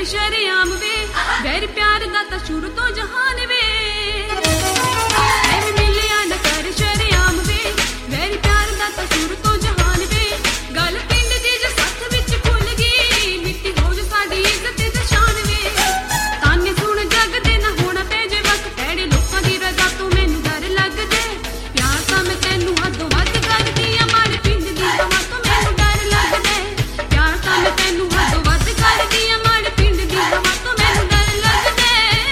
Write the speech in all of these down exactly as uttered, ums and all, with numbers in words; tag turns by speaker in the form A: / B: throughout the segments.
A: ਸ਼ਰੇਆਮ ਵੇ ਵੈਰ ਪਿਆਰ ਦਾ ਤਾਂ ਸ਼ੁਰੂ ਤੋਂ ਜਹਾਨ ਵੇ ਐਵੇਂ ਮਿਲਿਆ ਨਾ ਕਰ ਸ਼ਰੇਆਮ ਵੇ ਵੈਰ ਪਿਆਰ ਦਾ ਤਾਂ ਸ਼ੁਰੂ ਤੋਂ ਜਹਾਨ ਵੇ ਗੱਲ ਪਿੰਡ ਦੀ ਜੋ ਸੱਥ ਵਿੱਚ ਖੁੱਲ ਗਈ ਮਿੱਟੀ ਹੋ ਜੋ ਸਾਡੀ ਇੱਜ਼ਤ ਤੇ ਸ਼ਾਨ ਵੇ ਤਾਨੇ ਸੁਣ ਜੱਗ ਦੇ ਨਾ ਹੋਣਾ ਪੈ ਜੇ ਵਕ ਭੈੜੇ ਲੋਕਾਂ ਦੀ ਰਜ਼ਾ ਤੋਂ ਮੈਨੂੰ ਡਰ ਲੱਗਦਾ ਪਿਆਰ ਤਾਂ ਮੈਂ ਤੈਨੂੰ ਹੱਦੋਂ ਵੱਧ ਕਰਦੀ ਆ ਮਾਰੇ ਪਿੰਡ ਦੀ ਹਵਾ ਤੋਂ ਮੈਨੂੰ ਡਰ ਲੱਗਦਾ ਪਿਆਰ ਤਾਂ ਮੈਂ ਤੈਨੂੰ ਹੱਦੋਂ ਵੱਧ ਕਰਦੀ ਆ ਮਾਰੇ ਪਿੰਡ ਦੀ ਹਵਾ ਤੋਂ ਮੈਨੂੰ ਡਰ ਲੱਗਦਾ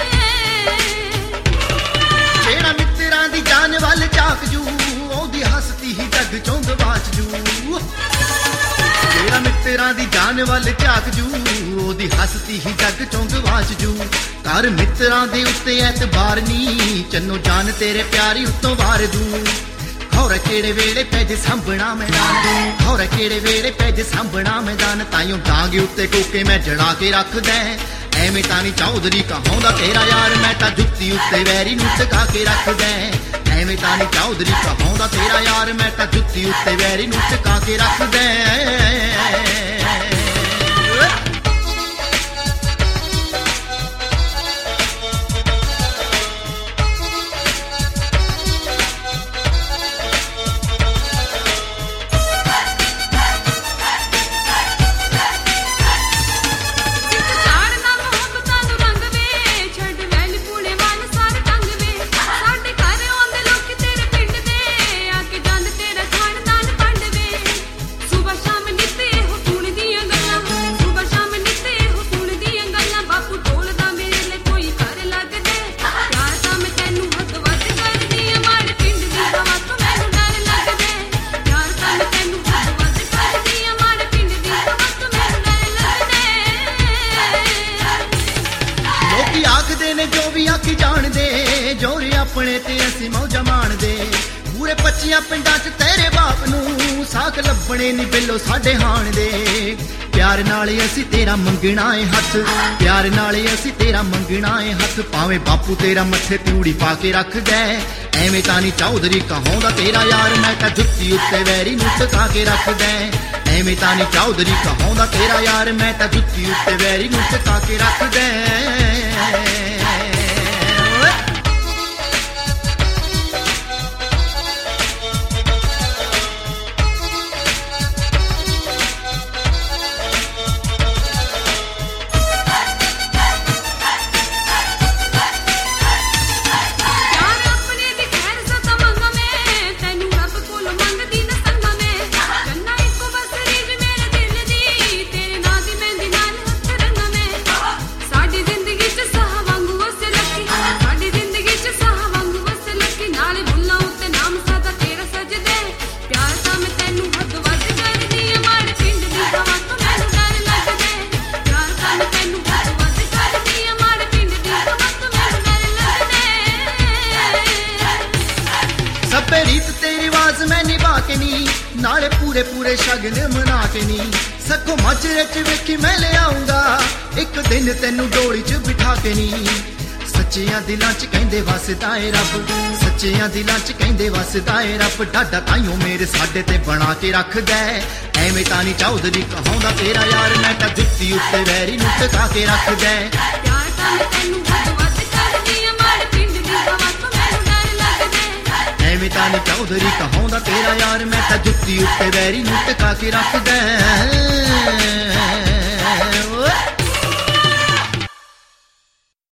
B: ਜਿਹੜਾ ਮਿੱਤਰਾਂ ਦੀ ਜਾਨ ਵੱਲ ਝਾਕ ਜੂ ਉਹਦੀ ਹਸਤੀ ਹੀ ਜੱਗ ਚੋਂ ਗਵਾਚ ਜੂ ਜਿਹੜਾ ਮਿੱਤਰਾਂ ਦੀ ਜਾਨ ਵੱਲ ਝਾਕ ਜੂ ਉਹਦੀ ਹਸਤੀ ਹੀ ਜੱਗ ਚੋਂ ਗਵਾਚ ਜੂ ਕਰ ਮਿੱਤਰਾਂ ਦੇ ਉੱਤੇ ਐਤਬਾਰ ਨੀ ਚੰਨੋ ਜਾਨ ਤੇਰੇ ਪਿਆਰੀ ਉੱਤੋਂ ਵਾਰ ਦੂੰ ਖੌਰਾ ਕਿਹੜੇ ਵੇਲੇ ਪੈ ਜੇ ਸਾਂਭਣਾ ਮੈਦਾਨ ਖੌਰਾ ਕਿਹੜੇ ਵੇਲੇ ਪੈ ਜੇ ਸਾਂਭਣਾ ਮੈਦਾਨ ਤਾਈਓ ਡਾਂਗੇ ਉੱਤੇ ਕੋਕੇ ਮੈਂ ਜੜਾ ਕੇ ਰੱਖਦਾ ਐਵੇਂ ਤਾਂ ਨਹੀਂ ਚੌਧਰੀ ਕਹਾਉਂਦਾ ਤੇਰਾ ਯਾਰ ਮੈਂ ਤਾਂ ਜੁੱਤੀ ਉੱਤੇ ਵੈਰੀ ਨੂੰ ਟਿਕਾ ਕੇ ਰੱਖਦਾ ਐਵੇਂ ਤਾਂ ਨਹੀਂ ਚੌਧਰੀ ਕਹਾਉਂਦਾ ਤੇਰਾ ਯਾਰ ਮੈਂ ਤਾਂ ਜੁੱਤੀ ਉੱਤੇ ਵੈਰੀ ਨੂੰ ਟਿਕਾ ਕੇ ਰੱਖਦਾ ਜੋ ਵੀ ਆਖੀ ਜਾਣਦੇ ਜੋਰੇ ਆਪਣੇ ਤੇ ਅਸੀਂ ਮੌਜਾਂ ਮਾਣਦੇ ਪੂਰੇ ਪੱਚੀਆਂ ਪਿੰਡਾਂ 'ਚ ਤੇਰੇ ਬਾਪ ਨੂੰ ਸਾਖ ਲੱਭਣੇ ਨੀ ਬਿੱਲੋ ਸਾਡੇ ਹਾਣ ਦੇ ਪਿਆਰ ਨਾਲ ਅਸੀਂ ਤੇਰਾ ਮੰਗਣਾ ਏ ਹੱਥ ਪਿਆਰ ਨਾਲ ਅਸੀਂ ਤੇਰਾ ਮੰਗਣਾ ਏ ਹੱਥ ਭਾਵੇਂ ਬਾਪੂ ਤੇਰਾ ਮੱਥੇ ਤੂੜੀ ਪਾ ਕੇ ਰੱਖਦਾ ਐਵੇਂ ਤਾਂ ਨਹੀਂ ਚੌਧਰੀ ਕਹਾਉਂਦਾ ਤੇਰਾ ਯਾਰ ਮੈਂ ਤਾਂ ਜੁੱਤੀ ਉੱਤੇ ਵੈਰੀ ਨੂੰ ਟਿਕਾ ਕੇ ਰੱਖਦਾ ਐਵੇਂ ਤਾਂ ਨਹੀਂ ਚੌਧਰੀ ਕਹਾਉਂਦਾ ਤੇਰਾ ਯਾਰ ਮੈਂ ਤਾਂ ਜੁੱਤੀ ਉੱਤੇ ਵੈਰੀ ਨੂੰ ਟਿਕਾ ਕੇ ਰੱਖਦਾ ਰੀਤ ਤੇ ਰਿਵਾਜ਼ ਮੈਂ ਨਿਭਾ ਕੇ ਨੀ ਨਾਲੇ ਪੂਰੇ ਪੂਰੇ ਸ਼ਗਨ ਮਨਾ ਕੇ ਨੀ ਸੱਖੋ ਮਾਜਰੇ 'ਚ ਵੇਖੀ ਮੈਂ ਲਿਆਉਂਗਾ ਇੱਕ ਦਿਨ ਤੈਨੂੰ ਡੋਲੀ 'ਚ ਬਿਠਾ ਕੇ ਨੀ ਸੱਚਿਆਂ ਦਿਲਾਂ 'ਚ ਕਹਿੰਦੇ ਵਸਦਾ ਏ ਰੱਬ ਸੱਚਿਆਂ ਦਿਲਾਂ 'ਚ ਕਹਿੰਦੇ ਵਸਦਾ ਏ ਰੱਬ ਡਾਡਾ ਤਾਈਓ ਮੇਰੇ ਸਾਡੇ ਤੇ ਬਣਾ ਕੇ ਰੱਖਦਾ ਐਵੇਂ ਤਾਂ ਨਹੀਂ ਚੌਧਰੀ ਕਹਾਉਂਦਾ ਤੇਰਾ ਯਾਰ ਮੈਂ ਤਾਂ ਜੁੱਤੀ ਉੱਤੇ ਵੈਰੀ ਨੂੰ ਟਿਕਾ ਕੇ ਰੱਖਦਾ
A: ਪਿਆਰ ਤਾਂ ਤੈਨੂੰ ਵੱਧ ਵੱਧ ਕਰਦੀ ਆ ਮਾਰ ਪਿੰਡ ਦੀ ਹਵਾ ਤੋਂ ਮੈਨੂੰ ਡਰ ਲੱਗਦਾ
B: ਐਵੇਂ ਤਾਂ ਨਹੀਂ ਚੌਧਰੀ ਕਹਾਉਂਦਾ ਤੇਰਾ ਯਾਰ ਮੈਂ ਤਾਂ ਜੁੱਤੀ ਉੱਤੇ ਵੈਰੀ ਨੂੰ ਟਿਕਾ ਕੇ ਰੱਖਦਾ